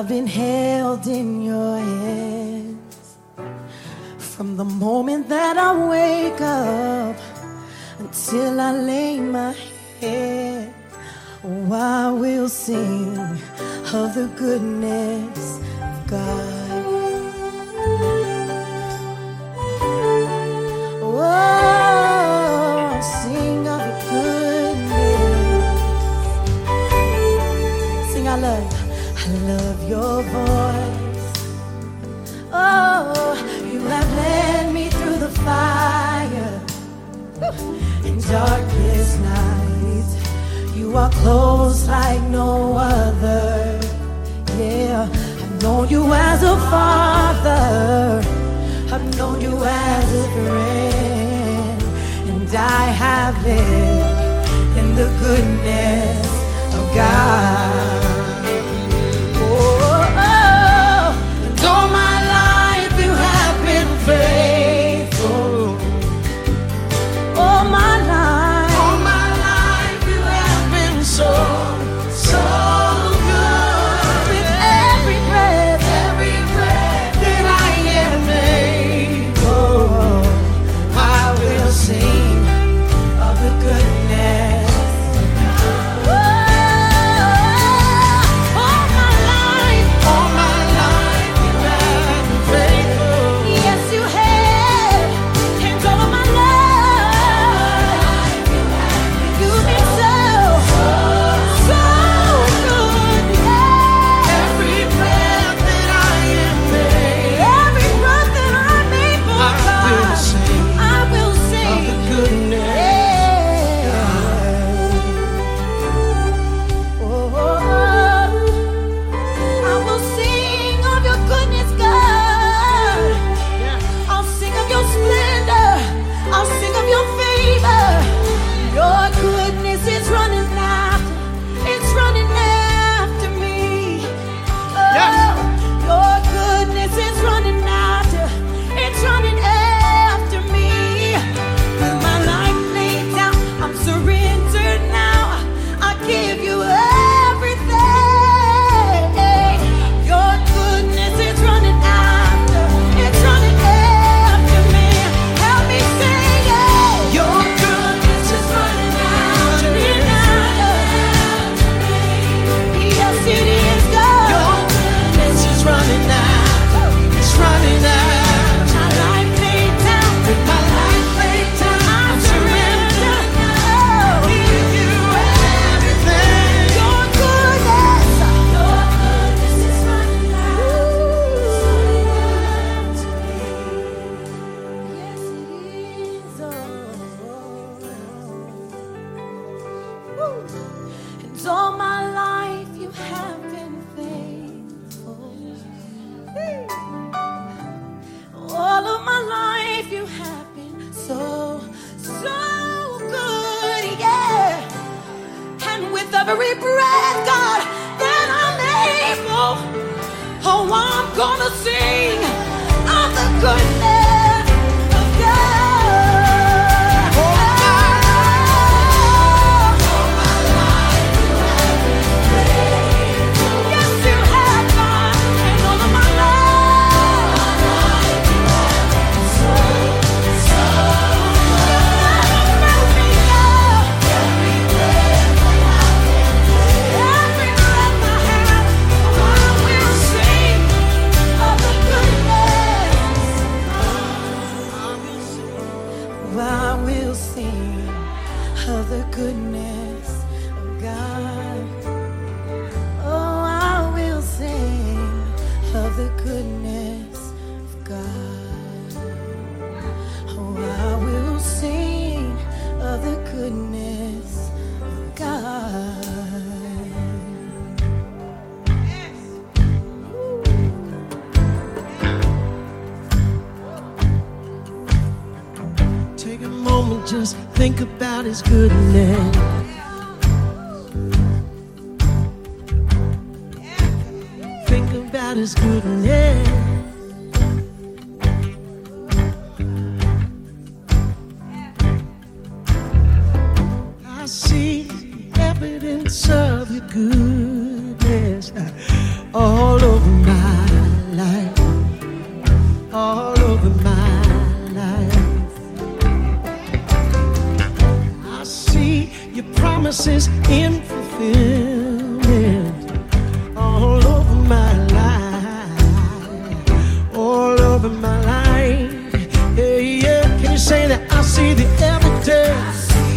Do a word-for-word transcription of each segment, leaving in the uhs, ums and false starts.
I've been held in your hands from the moment that I wake up until I lay my head. Oh, I will sing of the goodness of God. Oh, sing of the goodness. Sing, I love you. I love your voice. Oh, you have led me through the fire in darkest night. You are close like no other. Yeah, I've known you as a father. I've known you as a friend. And I have lived in the goodness of God. All my life you have been faithful. All my life, all my life you have been so, so good. With every breath, every breath that I am able, I will sing of the goodness. All my life you have been faithful. All of my life you have been so, so good, yeah. And with every breath, God, that I'm able, oh, I'm gonna sing of the goodness of God. Of the goodness of God. Oh, I will sing of the goodness of God. Oh, I will sing of the goodness of God. Take a moment, just think about his goodness. Think about his goodness. I see evidence of your goodness all all over my life, all over my life. I see your promises in fulfillment all over my life, all over my life. Yeah, yeah. Can you say that? I see the evidence.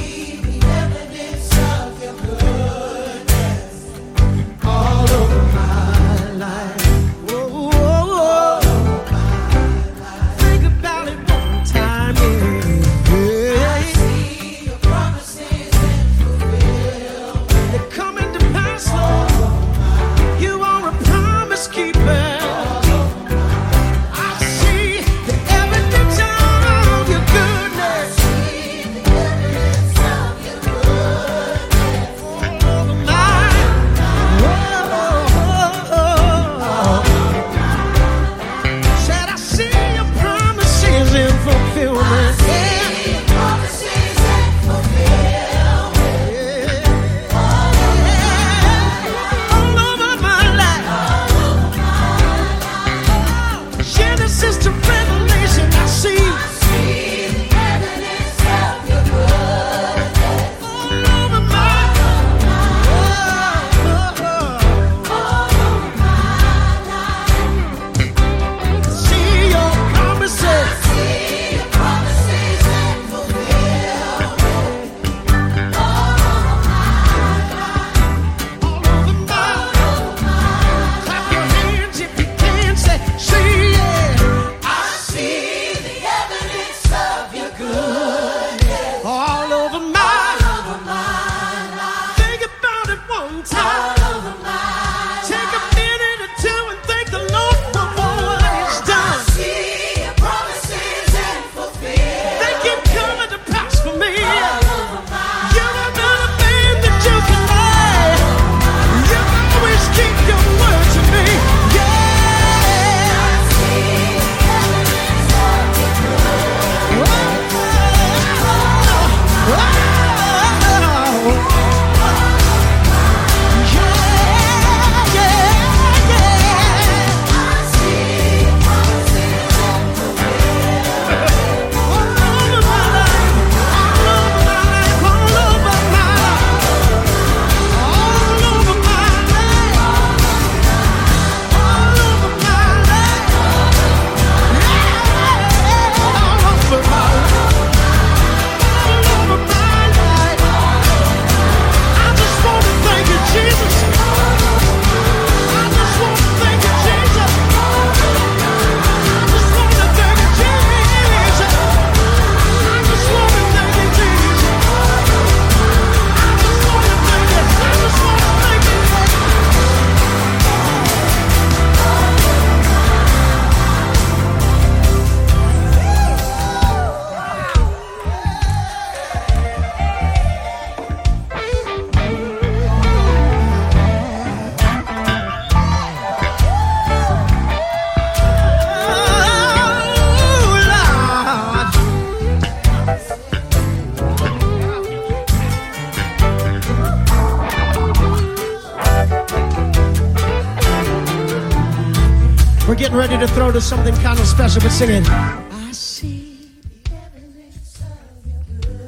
We're getting ready to throw to something kind of special, but sing it. I see the evidence of your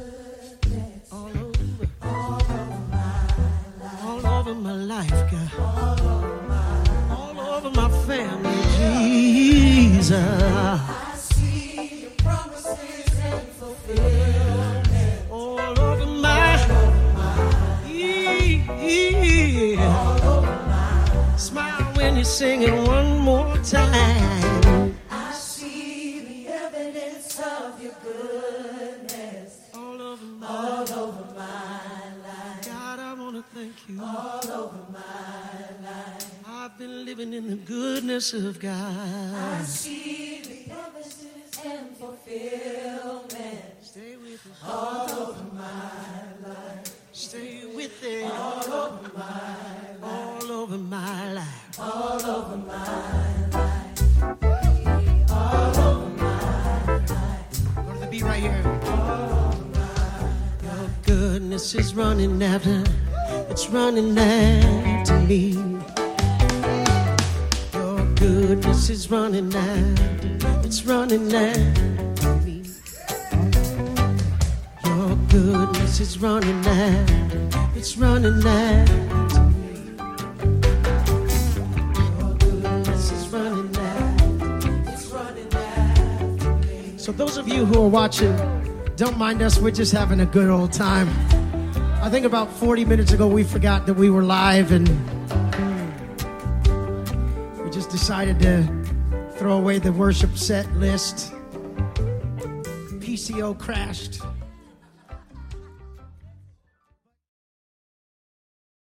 goodness all over, all over my life, all over my life, God, all over my, all over my family, Jesus. I see your promises and fulfillment all over my, all over my life, all over my. Smile when you sing it one more time. I see the evidence of your goodness all over my, all over my life. God, I want to thank you all over my life. I've been living in the goodness of God. I see the evidence and fulfillment. Stay with it all over my life. Stay with it all over my life. All over my life. All over my life. All over my life. Go to the beat right here. All over my life. Your goodness is running after, it's running after me. goodness is running after, it's running after me. Your goodness is running after, it's running after me. Your goodness is running after, it's running after me. So those of you who are watching, don't mind us, we're just having a good old time. I think about forty minutes ago we forgot that we were live and we just decided to throw away the worship set list. P C O crashed.